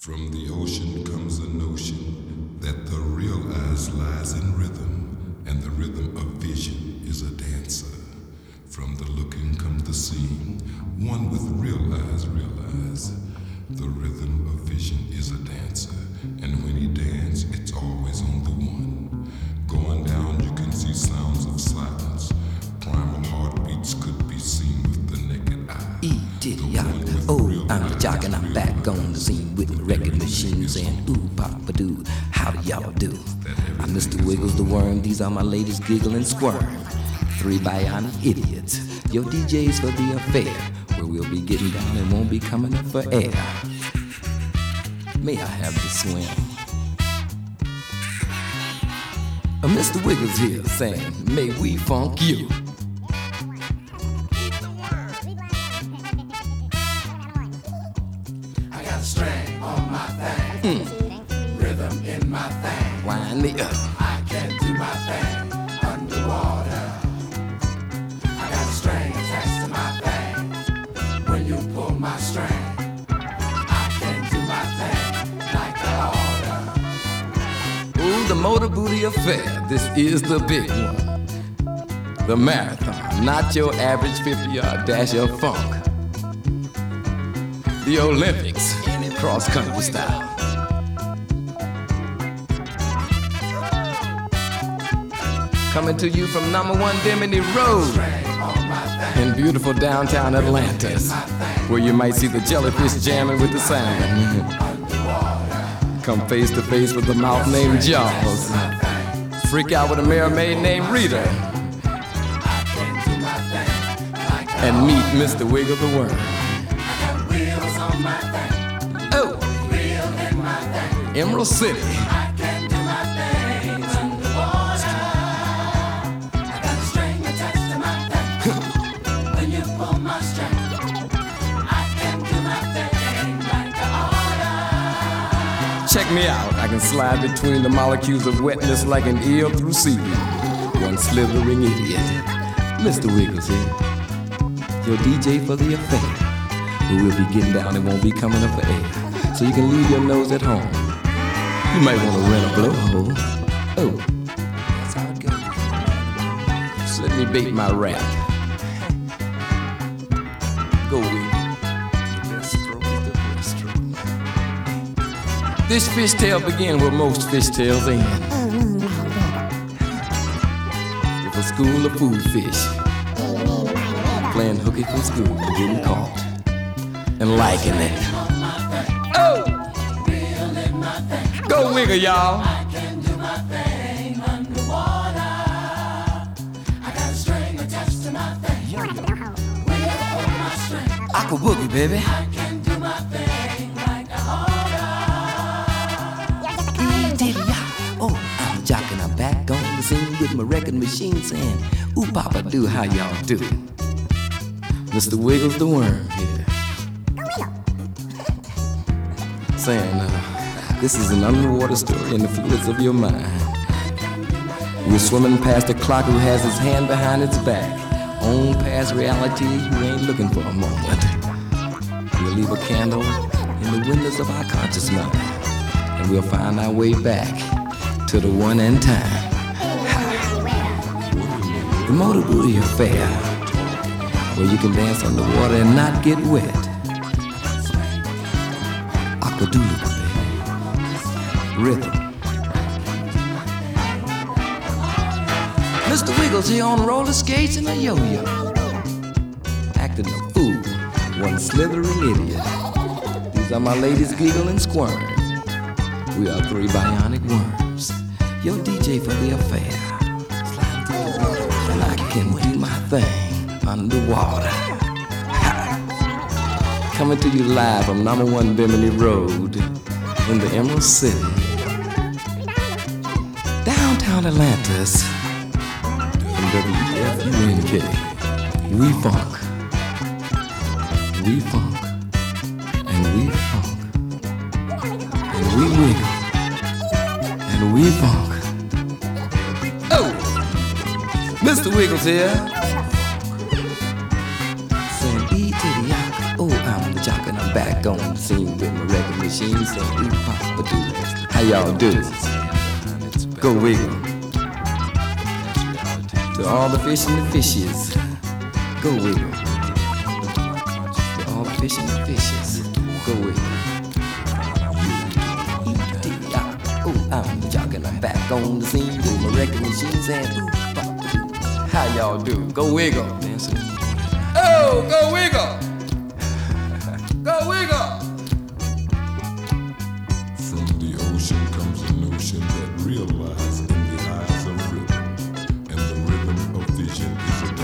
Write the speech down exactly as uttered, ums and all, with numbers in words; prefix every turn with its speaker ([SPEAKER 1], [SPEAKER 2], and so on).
[SPEAKER 1] From the ocean comes a notion that the real eyes lies in rhythm, and the rhythm of vision is a dancer. From the looking come the seeing, one with real eyes realize the rhythm of vision is a dancer, and when he dance, it's always on the one. Going down, you can see sounds of silence. Primal heartbeats could be seen with the naked eye.
[SPEAKER 2] E did ya? Oh, I'm the jock and I'm back on the scene with my record machine saying, ooh, papa doo, how do y'all do? I'm Mister Wiggles the Worm, these are my ladies giggle and squirm. Three bionic idiots, your D Js for the affair, where we'll be getting down and won't be coming up for air. May I have the swing? Uh, Mister Wiggles here saying, may we funk you.
[SPEAKER 3] I got a string on my thing, mm. Rhythm in my thing.
[SPEAKER 2] Wind me up.
[SPEAKER 3] I can do my thing underwater. I got a string attached to my thing. When you pull my string, I can do my thing like I oughta.
[SPEAKER 2] Ooh, the Motor Booty Affair, this is the big one. The marathon, not your average fifty-yard dash of funk. The Olympics, cross-country style. Coming to you from number one Bimini Road in beautiful downtown Atlanta, where you might see the jellyfish jamming with the salmon. Come face to face with the mouth named Jaws. Freak out with a mermaid named Rita. And meet Mister Wiggle the Worm. Oh, Emerald City. Check me out, I can slide between the molecules of wetness like an eel through seaweed. One slithering idiot. Mister Wiggles here, your D J for the affair. But we'll be getting down and won't be coming up for air, so you can leave your nose at home. You might want to rent a blowhole. Oh, that's how it goes. So let me bait my rap. Go with this fishtail begin where most fishtails end. With a school of food fish playing hooky from school and getting caught and liking it. Oh! Go wiggle, y'all.
[SPEAKER 3] I can do my thing underwater. I got a string attached to my thing. Wiggle on my string.
[SPEAKER 2] Aqua boogie, baby.
[SPEAKER 3] I can do my thing like I oughta.
[SPEAKER 2] Oh, I'm Jock and I'm back on the scene with my record machine saying, ooh, papa do, how y'all do? Mister Wiggles the Worm here. Saying, uh, this is an underwater story in the fluids of your mind. We're swimming past a clock who has his hand behind its back, on past reality who ain't looking for a moment. We'll leave a candle in the windows of our conscious mind, and we'll find our way back to the one in time. The Motor Booty Affair, where you can dance underwater and not get wet. Aquadoodle, baby. Rhythm. Mister Wiggles here on roller skates and a yo-yo, acting a fool, one slithering idiot. These are my ladies giggle and squirm. We are three bionic worms, your D J for the affair. Slide through the water, and I can do my thing underwater. Ha. Coming to you live from number one Bimini Road in the Emerald City, downtown Atlantis. From W E F U N K, we funk, we funk, and we funk, and we wiggle, and we funk. Oh, Mister Wiggles here, saying E to the yock. Oh, I'm the jock and I'm back back on the scene with my record machine saying ooh papa do. How y'all do? Go wiggle. To all the fish and the fishes, go wiggle. To all the fish and the fishes, go wiggle. Oh, I'm jogging, I'm back on the scene with my record machine saying ooh papa do. How y'all do? Go wiggle. Oh, go wiggle. Go wiggle.
[SPEAKER 1] From the ocean comes a notion that realizes in the eyes of rhythm, and the rhythm of vision is a